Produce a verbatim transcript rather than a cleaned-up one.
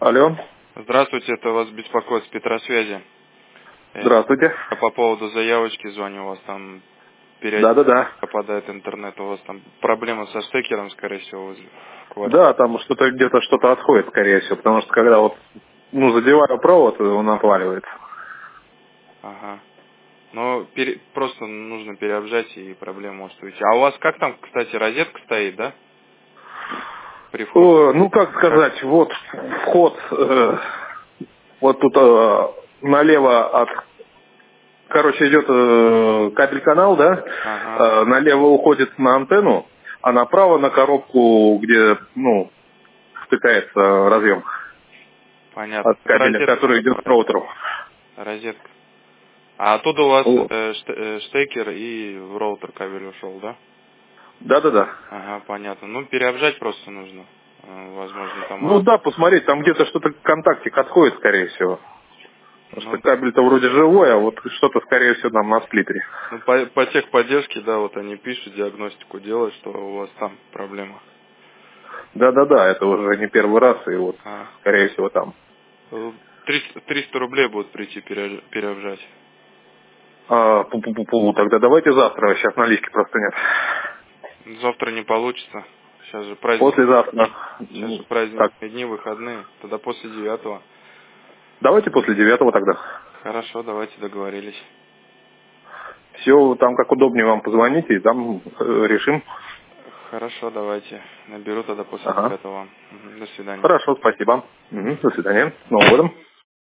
Алло. Здравствуйте, это вас беспокоит с Петросвязи. Здравствуйте. Я по поводу заявочки звоню, у вас там периодически Да-да-да. попадает интернет, у вас там проблема со штекером, скорее всего, возле квартиры. Да, там что-то где-то что-то отходит, скорее всего, потому что когда вот, ну, задеваю провод, он отваливается. Ага. Ну, пере- просто нужно переобжать, и проблема может уйти. А у вас как там, кстати, розетка стоит, да? При входе? О, ну, как сказать, вот вход, э, вот тут э, налево от, короче, идет э, кабель-канал, да, Ага. э, налево уходит на антенну, а направо на коробку, где, ну, втыкается разъем Понятно. от Это кабеля, розетка который идет к называется. роутеру. Розетка. А оттуда у вас Вот. э, шт- э, штекер и в роутер кабель ушел, да? Да-да-да. Ага, понятно. Ну, переобжать просто нужно. Э, Возможно, там... Ну а, да, посмотреть, там где-то что-то контактик отходит, скорее всего. Потому что Ну, кабель-то вроде живой, а вот что-то, скорее всего, там на сплиттере. ну по, по техподдержке, да, вот они пишут, диагностику делают, что у вас там проблема. Да-да-да, это уже не первый раз, и вот, А, скорее всего, там. э, триста, триста рублей будут прийти пере- переобжать. А, пу-пу-пу-пу, тогда давайте завтра, сейчас налички просто нет. Завтра не получится. Сейчас же праздничные Послезавтра. дни. Сейчас же Ну, так, праздничные дни, выходные. Тогда после девятого. давайте после девятого тогда. Хорошо, давайте договорились. Все, там как удобнее вам позвоните, и там э, решим. Хорошо, давайте. Наберу тогда после Ага. девятого. Мгм, До свидания. Хорошо, спасибо. Мгм, до свидания. С Новым годом.